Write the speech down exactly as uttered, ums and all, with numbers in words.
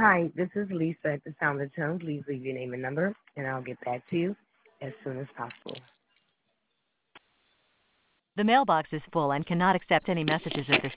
Hi, this is Lisa at the Sound of the Tone. Please leave your name and number, and I'll get back to you as soon as possible. The mailbox is full and cannot accept any messages at this